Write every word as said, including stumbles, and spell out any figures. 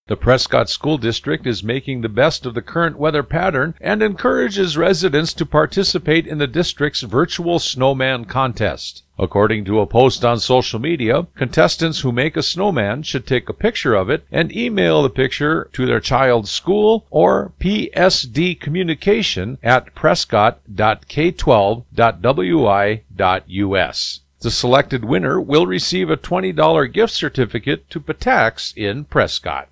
The Prescott School District is making the best of the current weather pattern and encourages residents to participate in the district's virtual snowman contest. According to a post on social media, contestants who make a snowman should take a picture of it and email the picture to their child's school or P S D communication at prescott dot k twelve dot w i dot u s. The selected winner will receive a twenty dollars gift certificate to Patax in Prescott.